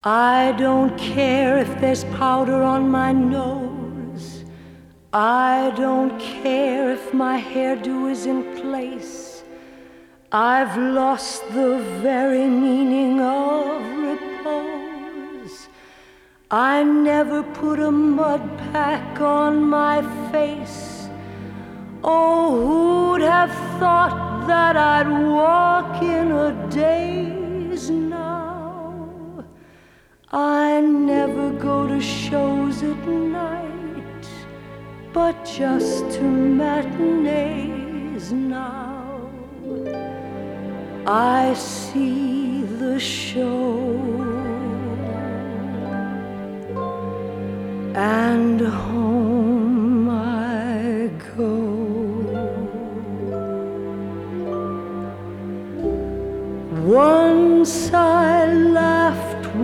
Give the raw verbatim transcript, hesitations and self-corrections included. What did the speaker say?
I don't care if there's powder on my nose. I don't care if my hairdo is in place. I've lost the very meaning of repose. I never put a mud pack on my face. Oh, who'd have thought that I'd walk in a daze now? I never go to shows at night, but just to matinees now. I see the show